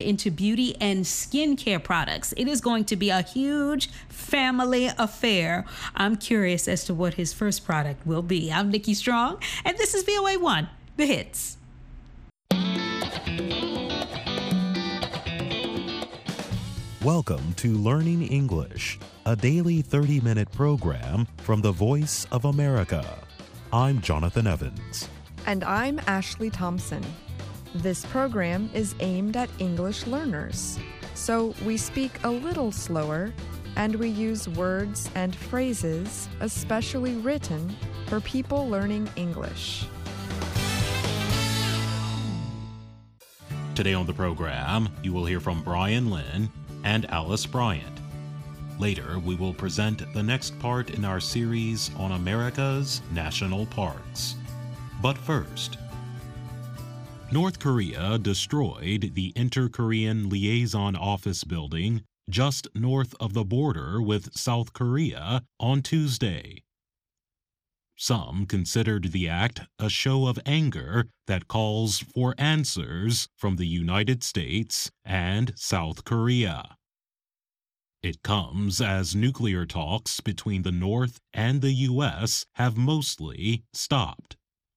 into beauty and skincare products. It is going to be a huge family affair. I'm curious as to what his first product will be. I'm Nikki Strong, and this is VOA1, The Hits. Welcome to Learning English, a daily 30-minute program from the Voice of America. I'm Jonathan Evans. And I'm Ashley Thompson. This program is aimed at English learners, so we speak a little slower and we use words and phrases especially written for people learning English. Today on the program, you will hear from Brian Lynn and Alice Bryant. Later, we will present the next part in our series on America's national parks. But first, North Korea destroyed the Inter-Korean Liaison Office building just north of the border with South Korea on Tuesday. Some considered the act a show of anger that calls for answers from the United States and South Korea. It comes as nuclear talks between the North and the U.S. have mostly stopped.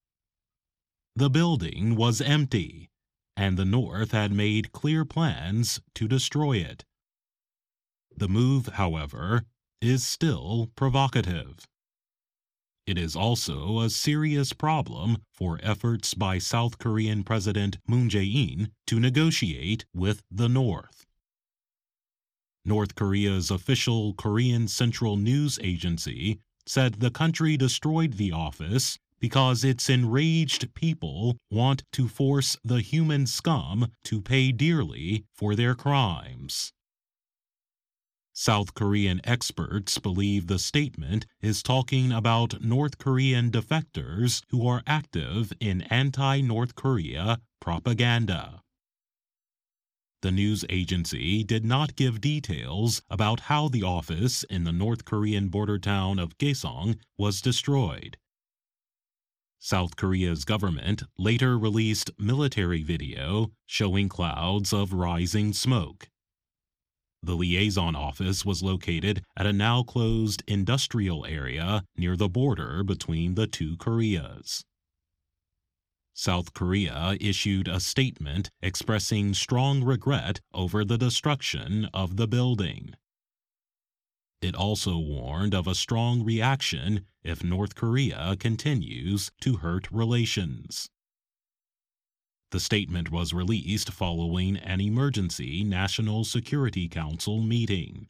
The building was empty, and the North had made clear plans to destroy it. The move, however, is still provocative. It is also a serious problem for efforts by South Korean President Moon Jae-in to negotiate with the North. North Korea's official Korean Central News Agency said the country destroyed the office because its enraged people want to force the human scum to pay dearly for their crimes. South Korean experts believe the statement is talking about North Korean defectors who are active in anti-North Korea propaganda. The news agency did not give details about how the office in the North Korean border town of Kaesong was destroyed. South Korea's government later released military video showing clouds of rising smoke. The liaison office was located at a now closed industrial area near the border between the two Koreas. South Korea issued a statement expressing strong regret over the destruction of the building. It also warned of a strong reaction if North Korea continues to hurt relations. The statement was released following an emergency National Security Council meeting.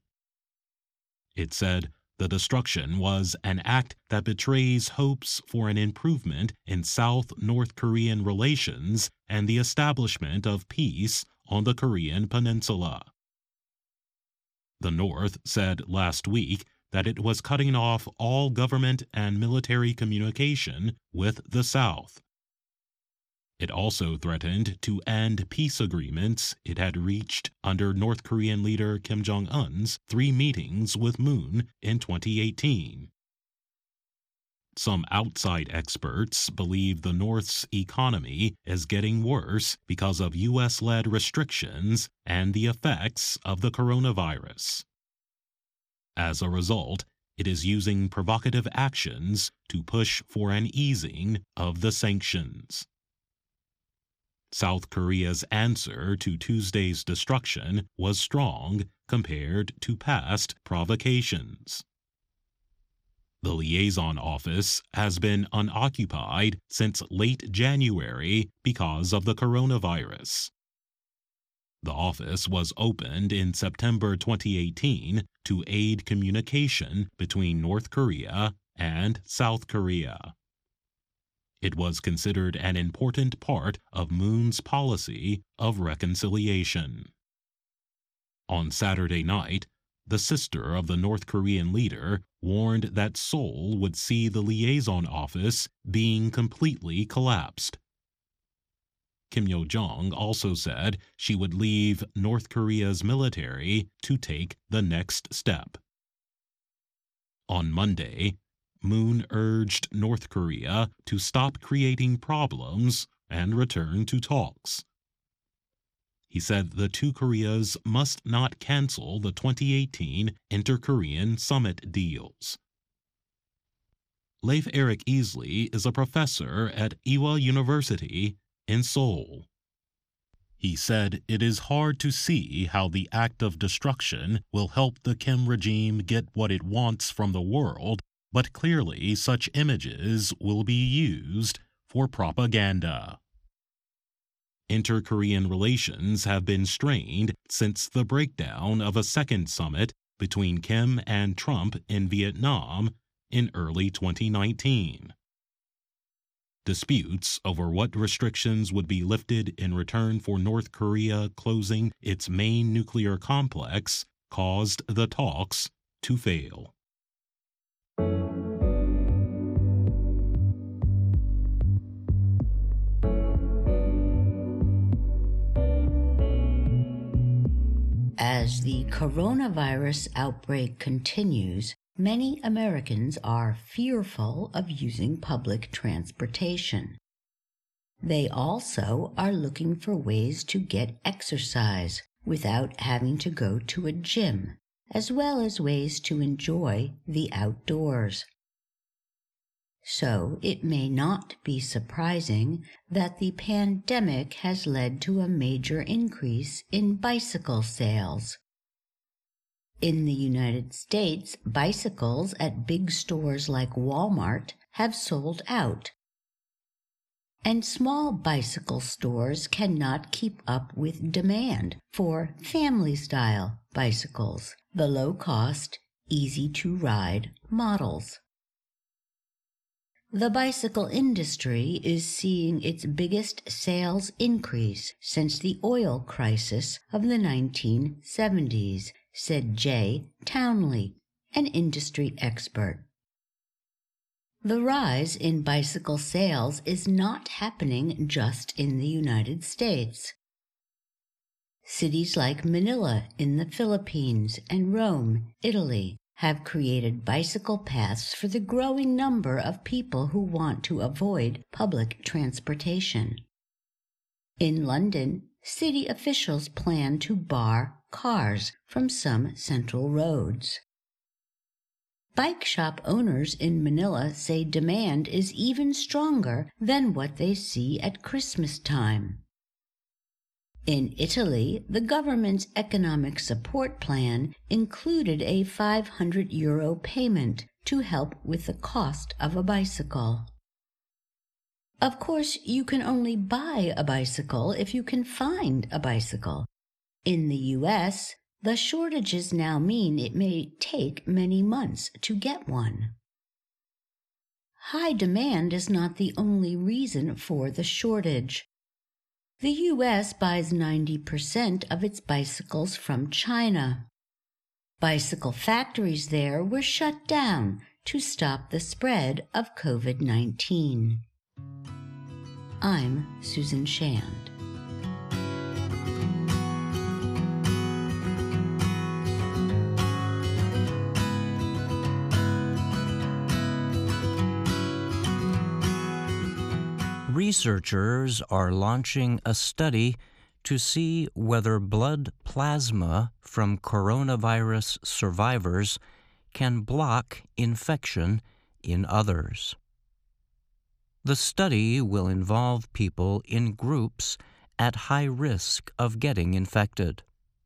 It said the destruction was an act that betrays hopes for an improvement in South-North Korean relations and the establishment of peace on the Korean peninsula. The North said last week that it was cutting off all government and military communication with the South. It also threatened to end peace agreements it had reached under North Korean leader Kim Jong-un's 3 meetings with Moon in 2018. Some outside experts believe the North's economy is getting worse because of U.S.-led restrictions and the effects of the coronavirus. As a result, it is using provocative actions to push for an easing of the sanctions. South Korea's answer to Tuesday's destruction was strong compared to past provocations. The liaison office has been unoccupied since late January because of the coronavirus. The office was opened in September 2018 to aid communication between North Korea and South Korea. It was considered an important part of Moon's policy of reconciliation. On Saturday night, the sister of the North Korean leader warned that Seoul would see the liaison office being completely collapsed. Kim Yo-jong also said she would leave North Korea's military to take the next step. On Monday, Moon urged North Korea to stop creating problems and return to talks. He said the two Koreas must not cancel the 2018 Inter-Korean Summit deals. Leif Erik Easley is a professor at Ewha University in Seoul. He said it is hard to see how the act of destruction will help the Kim regime get what it wants from the world, but clearly such images will be used for propaganda. Inter-Korean relations have been strained since the breakdown of a second summit between Kim and Trump in Vietnam in early 2019. Disputes over what restrictions would be lifted in return for North Korea closing its main nuclear complex caused the talks to fail. As the coronavirus outbreak continues, many Americans are fearful of using public transportation. They also are looking for ways to get exercise without having to go to a gym, as well as ways to enjoy the outdoors. So it may not be surprising that the pandemic has led to a major increase in bicycle sales. In the United States, bicycles at big stores like Walmart have sold out, and small bicycle stores cannot keep up with demand for family-style bicycles, the low-cost, easy-to-ride models. The bicycle industry is seeing its biggest sales increase since the oil crisis of the 1970s, said Jay Townley, an industry expert. The rise in bicycle sales is not happening just in the United States. Cities like Manila in the Philippines and Rome, Italy, have created bicycle paths for the growing number of people who want to avoid public transportation. In London, city officials plan to bar cars from some central roads. Bike shop owners in Manila say demand is even stronger than what they see at Christmas time. In Italy, the government's economic support plan included a €500 payment to help with the cost of a bicycle. Of course, you can only buy a bicycle if you can find a bicycle. In the U.S., the shortages now mean it may take many months to get one. High demand is not the only reason for the shortage. The U.S. buys 90% of its bicycles from China. Bicycle factories there were shut down to stop the spread of COVID-19. I'm Susan Shand. Researchers are launching a study to see whether blood plasma from coronavirus survivors can block infection in others. The study will involve people in groups at high risk of getting infected.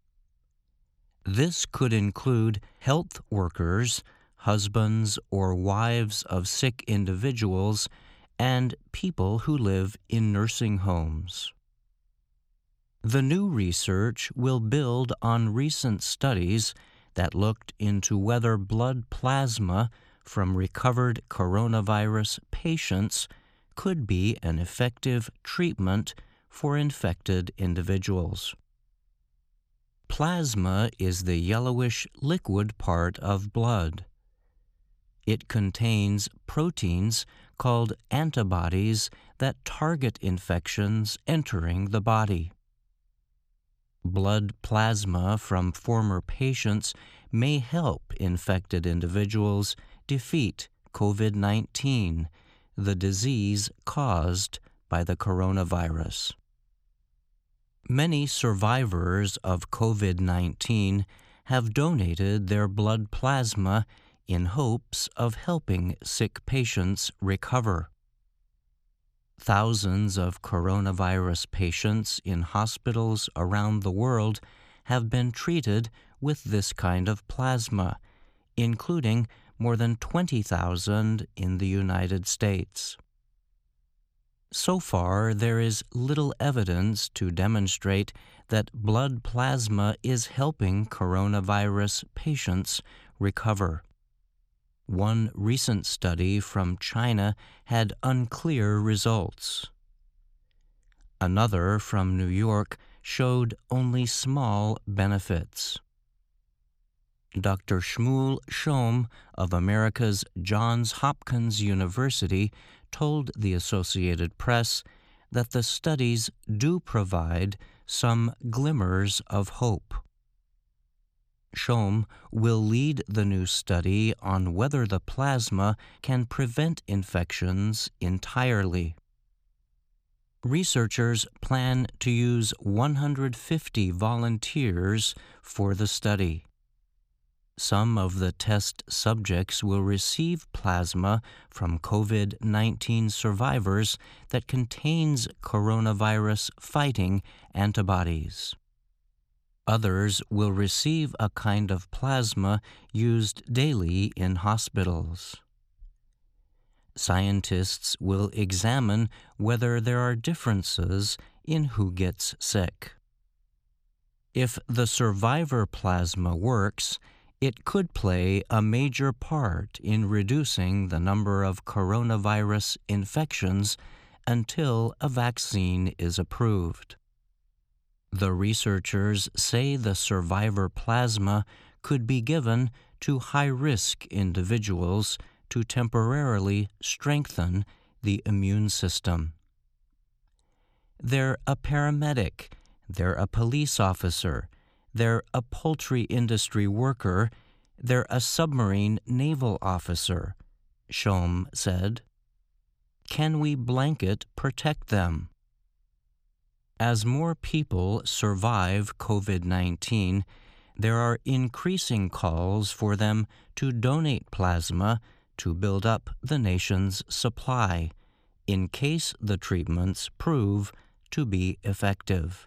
This could include health workers, husbands or wives of sick individuals, and people who live in nursing homes. The new research will build on recent studies that looked into whether blood plasma from recovered coronavirus patients could be an effective treatment for infected individuals. Plasma is the yellowish liquid part of blood. It contains proteins called antibodies that target infections entering the body. Blood plasma from former patients may help infected individuals defeat COVID-19, the disease caused by the coronavirus. Many survivors of COVID-19 have donated their blood plasma in hopes of helping sick patients recover. Thousands of coronavirus patients in hospitals around the world have been treated with this kind of plasma, including more than 20,000 in the United States. So far, there is little evidence to demonstrate that blood plasma is helping coronavirus patients recover. One recent study from China had unclear results. Another from New York showed only small benefits. Dr. Shmuel Shom of America's Johns Hopkins University told the Associated Press that the studies do provide some glimmers of hope. Shom will lead the new study on whether the plasma can prevent infections entirely. Researchers plan to use 150 volunteers for the study. Some of the test subjects will receive plasma from COVID-19 survivors that contains coronavirus-fighting antibodies. Others will receive a kind of plasma used daily in hospitals. Scientists will examine whether there are differences in who gets sick. If the survivor plasma works, it could play a major part in reducing the number of coronavirus infections until a vaccine is approved. The researchers say the survivor plasma could be given to high-risk individuals to temporarily strengthen the immune system. They're a paramedic, they're a police officer, they're a poultry industry worker, they're a submarine naval officer, Shom said. Can we blanket protect them? As more people survive COVID-19, there are increasing calls for them to donate plasma to build up the nation's supply, in case the treatments prove to be effective.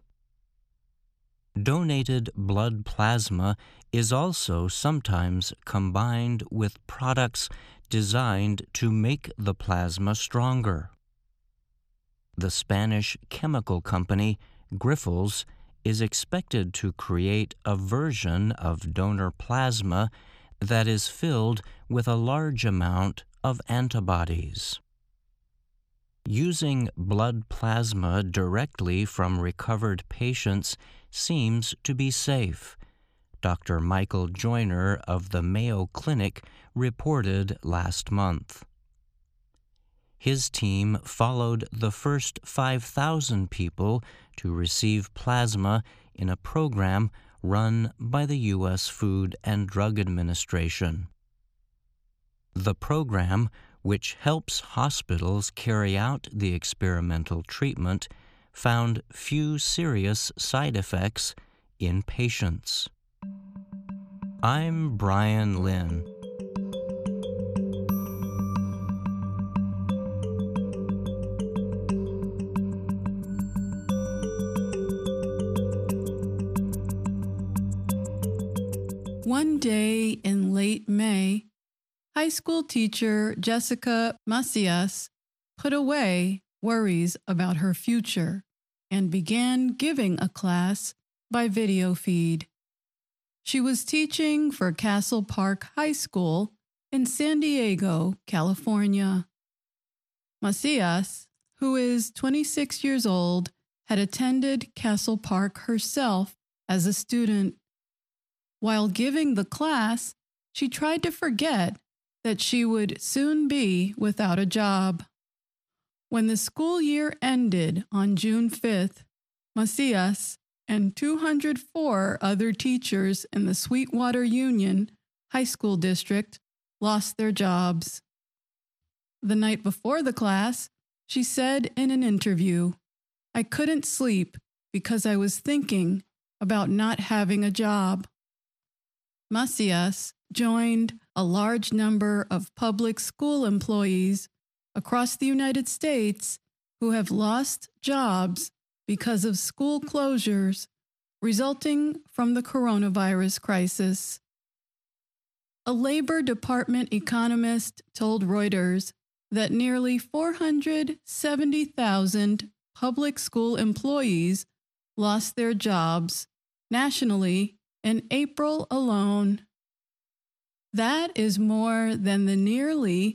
Donated blood plasma is also sometimes combined with products designed to make the plasma stronger. The Spanish chemical company Grifols is expected to create a version of donor plasma that is filled with a large amount of antibodies. Using blood plasma directly from recovered patients seems to be safe, Dr. Michael Joyner of the Mayo Clinic reported last month. His team followed the first 5,000 people to receive plasma in a program run by the U.S. Food and Drug Administration. The program, which helps hospitals carry out the experimental treatment, found few serious side effects in patients. I'm Brian Lynn. One day in late May, high school teacher Jessica Macias put away worries about her future and began giving a class by video feed. She was teaching for Castle Park High School in San Diego, California. Macias, who is 26 years old, had attended Castle Park herself as a student. While giving the class, she tried to forget that she would soon be without a job. When the school year ended on June 5th, Macias and 204 other teachers in the Sweetwater Union High School District lost their jobs. The night before the class, she said in an interview, "I couldn't sleep because I was thinking about not having a job. Macias joined a large number of public school employees across the United States who have lost jobs because of school closures resulting from the coronavirus crisis. A Labor Department economist told Reuters that nearly 470,000 public school employees lost their jobs nationally in April alone. That is more than the nearly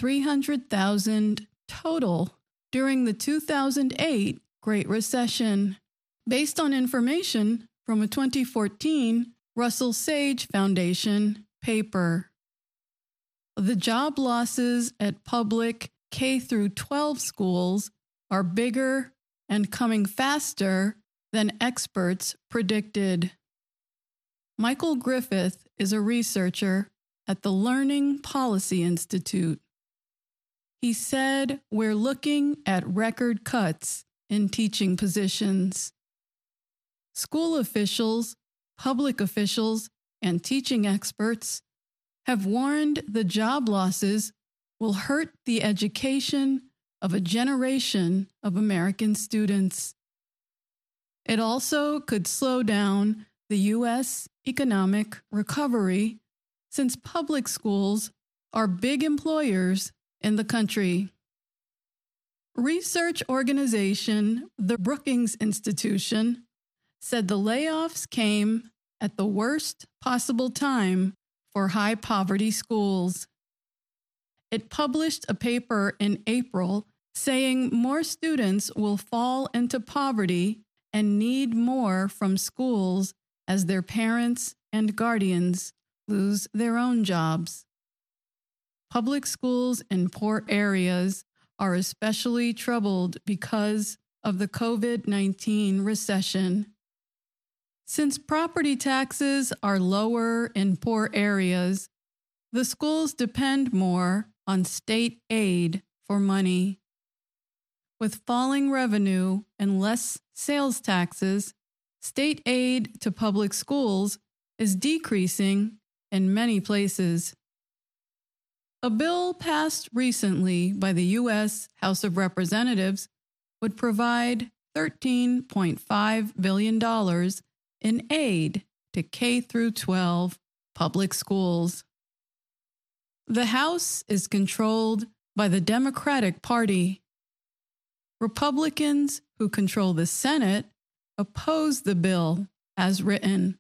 300,000 total during the 2008 Great Recession, based on information from a 2014 Russell Sage Foundation paper. The job losses at public K-12 schools are bigger and coming faster than experts predicted. Michael Griffith is a researcher at the Learning Policy Institute. He said, "We're looking at record cuts in teaching positions. School officials, public officials, and teaching experts have warned the job losses will hurt the education of a generation of American students. It also could slow down the U.S. economic recovery, since public schools are big employers in the country." Research organization the Brookings Institution said the layoffs came at the worst possible time for high-poverty schools. It published a paper in April saying more students will fall into poverty and need more from schools as their parents and guardians lose their own jobs. Public schools in poor areas are especially troubled because of the COVID-19 recession. Since property taxes are lower in poor areas, the schools depend more on state aid for money. With falling revenue and less sales taxes, state aid to public schools is decreasing in many places. A bill passed recently by the U.S. House of Representatives would provide $13.5 billion in aid to K-12 public schools. The House is controlled by the Democratic Party. Republicans who control the Senate oppose the bill as written.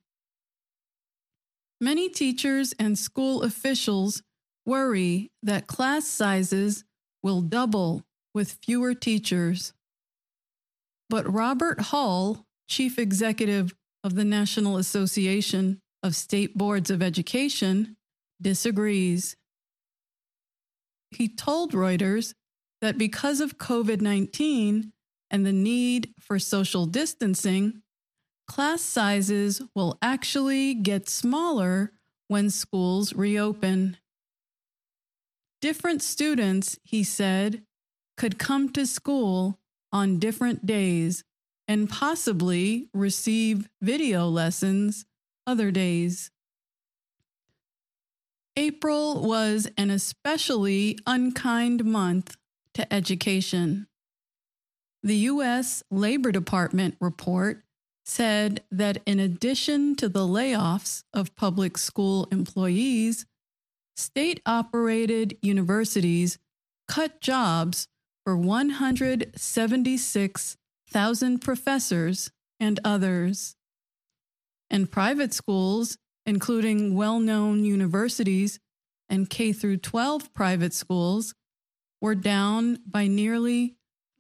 Many teachers and school officials worry that class sizes will double with fewer teachers. But Robert Hull, chief executive of the National Association of State Boards of Education, disagrees. He told Reuters that because of COVID-19 and the need for social distancing, class sizes will actually get smaller when schools reopen. Different students, he said, could come to school on different days and possibly receive video lessons other days. April was an especially unkind month to education. The U.S. Labor Department report said that in addition to the layoffs of public school employees, state-operated universities cut jobs for 176,000 professors and others. And private schools, including well-known universities and K-12 private schools, were down by nearly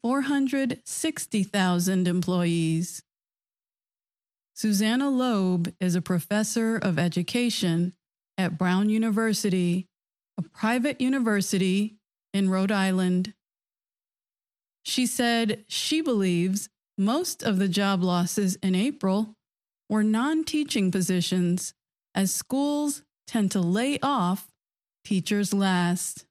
460,000 employees. Susanna Loeb is a professor of education at Brown University, a private university in Rhode Island. She said she believes most of the job losses in April were non-teaching positions, as schools tend to lay off teachers last.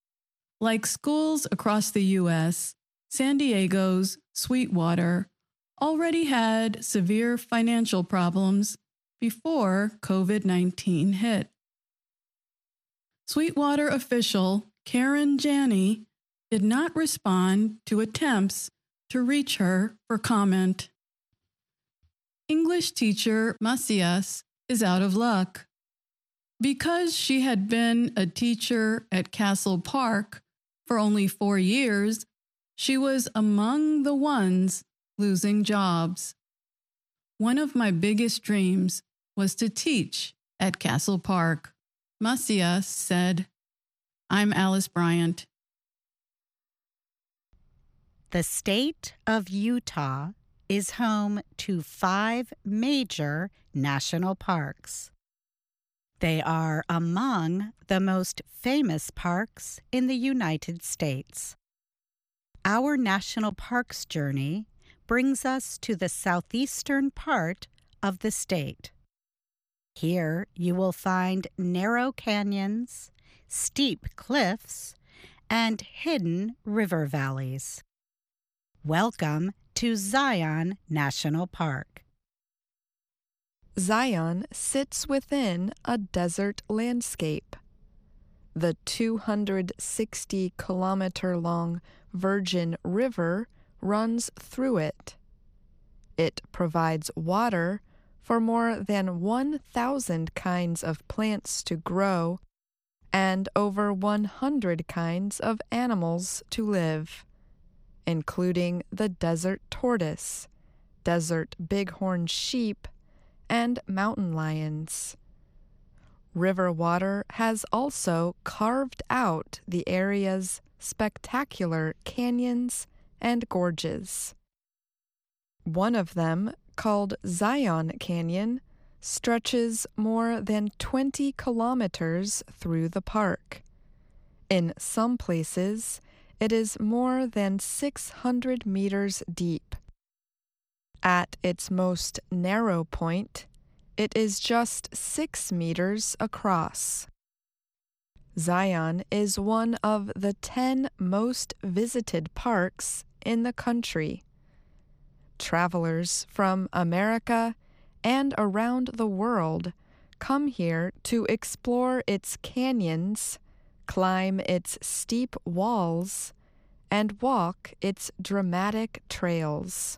Like schools across the U.S., San Diego's Sweetwater already had severe financial problems before COVID-19 hit. Sweetwater official Karen Janney did not respond to attempts to reach her for comment. English teacher Macias is out of luck. Because she had been a teacher at Castle Park for only 4 years, she was among the ones losing jobs. One of my biggest dreams was to teach at Castle Park. Macias said, "I'm Alice Bryant." The state of Utah is home to 5 major national parks. They are among the most famous parks in the United States. Our national parks journey brings us to the southeastern part of the state. Here you will find narrow canyons, steep cliffs, and hidden river valleys. Welcome to Zion National Park. Zion sits within a desert landscape. The 260-kilometer-long Virgin River runs through it. It provides water for more than 1,000 kinds of plants to grow and over 100 kinds of animals to live, including the desert tortoise, desert bighorn sheep, and mountain lions. River water has also carved out the area's spectacular canyons and gorges. One of them, called Zion Canyon, stretches more than 20 kilometers through the park. In some places, it is more than 600 meters deep. At its most narrow point, it is just 6 meters across. Zion is one of the 10 most visited parks in the country. Travelers from America and around the world come here to explore its canyons, climb its steep walls, and walk its dramatic trails.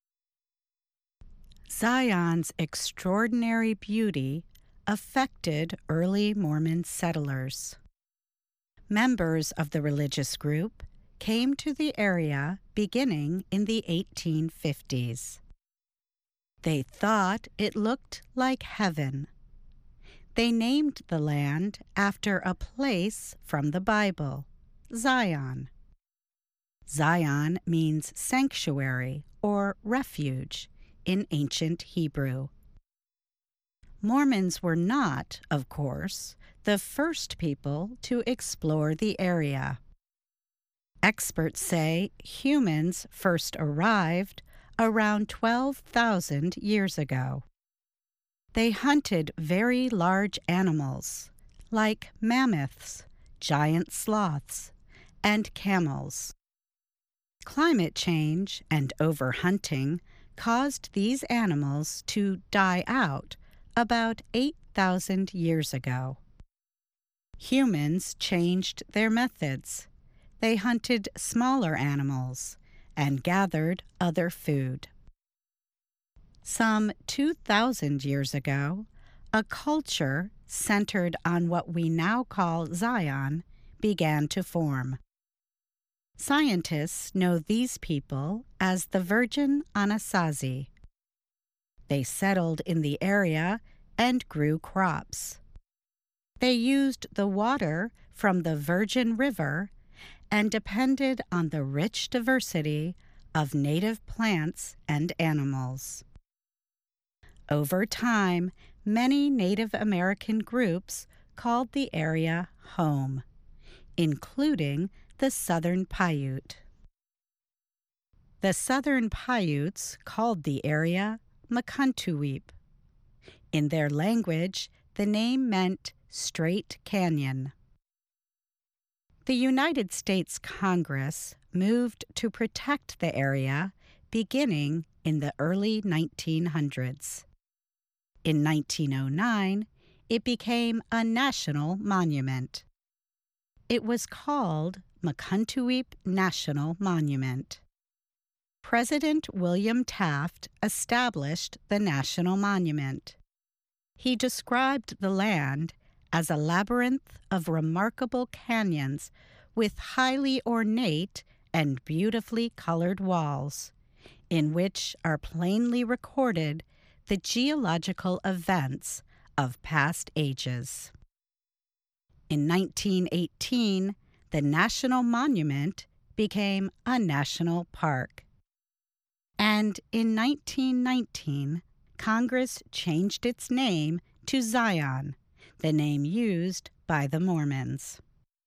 Zion's extraordinary beauty affected early Mormon settlers. Members of the religious group came to the area beginning in the 1850s. They thought it looked like heaven. They named the land after a place from the Bible, Zion. Zion means sanctuary or refuge in ancient Hebrew. Mormons were not, of course, the first people to explore the area. Experts say humans first arrived around 12,000 years ago. They hunted very large animals like mammoths, giant sloths, and camels. Climate change and overhunting caused these animals to die out about 8,000 years ago. Humans changed their methods. They hunted smaller animals and gathered other food. Some 2,000 years ago, a culture centered on what we now call Zion began to form. Scientists know these people as the Virgin Anasazi. They settled in the area and grew crops. They used the water from the Virgin River and depended on the rich diversity of native plants and animals. Over time, many Native American groups called the area home, including the Southern Paiute. The Southern Paiutes called the area Mukuntuweap. In their language, the name meant straight canyon. The United States Congress moved to protect the area beginning in the early 1900s. In 1909, it became a national monument. It was called Mukuntuweap National Monument. President William Taft established the national monument. He described the land as a labyrinth of remarkable canyons with highly ornate and beautifully colored walls, in which are plainly recorded the geological events of past ages. In 1918, the national monument became a national park. And in 1919, Congress changed its name to Zion, the name used by the Mormons.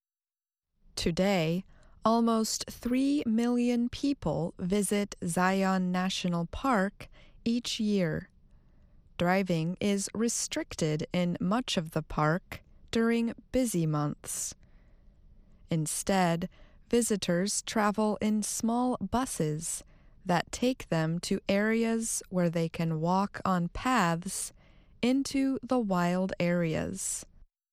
Today, almost 3 million people visit Zion National Park each year. Driving is restricted in much of the park during busy months. Instead, visitors travel in small buses that take them to areas where they can walk on paths into the wild areas.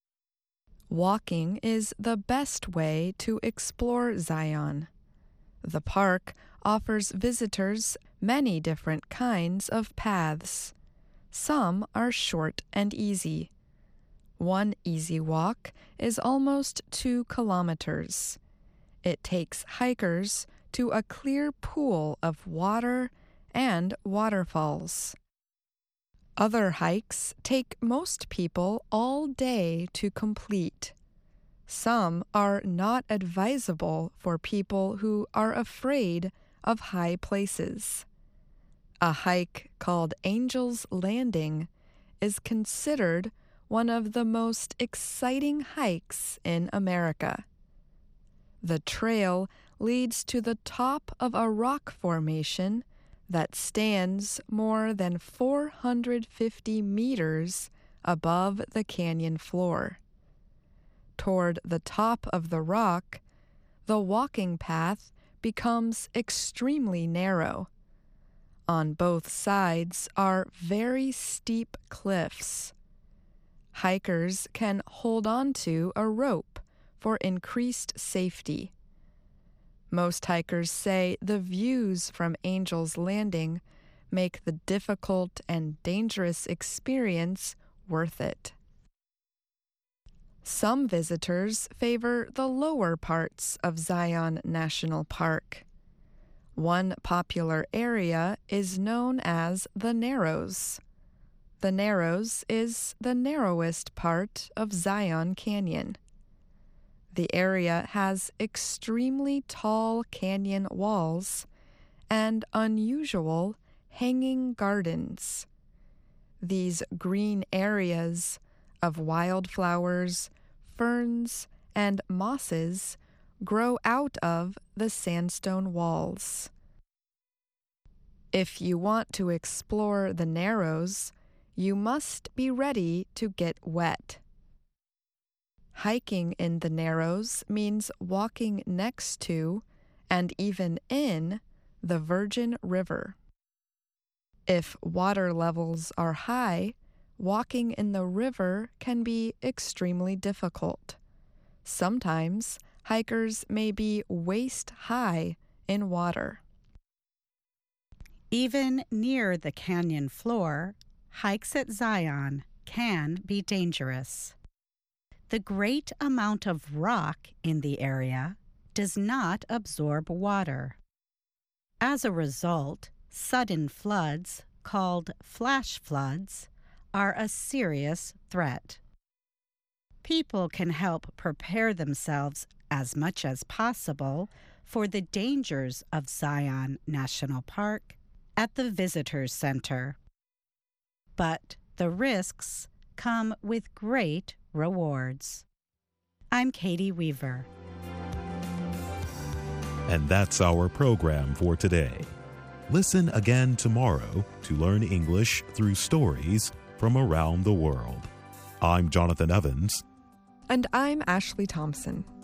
Walking is the best way to explore Zion. The park offers visitors many different kinds of paths. Some are short and easy. One easy walk is almost 2 kilometers. It takes hikers to a clear pool of water and waterfalls. Other hikes take most people all day to complete. Some are not advisable for people who are afraid of high places. A hike called Angel's Landing is considered one of the most exciting hikes in America. The trail leads to the top of a rock formation that stands more than 450 meters above the canyon floor. Toward the top of the rock, the walking path becomes extremely narrow. On both sides are very steep cliffs. Hikers can hold on to a rope for increased safety. Most hikers say the views from Angel's Landing make the difficult and dangerous experience worth it. Some visitors favor the lower parts of Zion National Park. One popular area is known as the Narrows. The Narrows is the narrowest part of Zion Canyon. The area has extremely tall canyon walls and unusual hanging gardens. These green areas of wildflowers, ferns, and mosses grow out of the sandstone walls. If you want to explore the Narrows, you must be ready to get wet. Hiking in the Narrows means walking next to, and even in, the Virgin River. If water levels are high, walking in the river can be extremely difficult. Sometimes hikers may be waist-high in water. Even near the canyon floor, hikes at Zion can be dangerous. The great amount of rock in the area does not absorb water. As a result, sudden floods, called flash floods, are a serious threat. People can help prepare themselves as much as possible for the dangers of Zion National Park at the Visitors Center. But the risks come with great rewards. I'm Katie Weaver. And that's our program for today. Listen again tomorrow to learn English through stories from around the world. I'm Jonathan Evans. And I'm Ashley Thompson.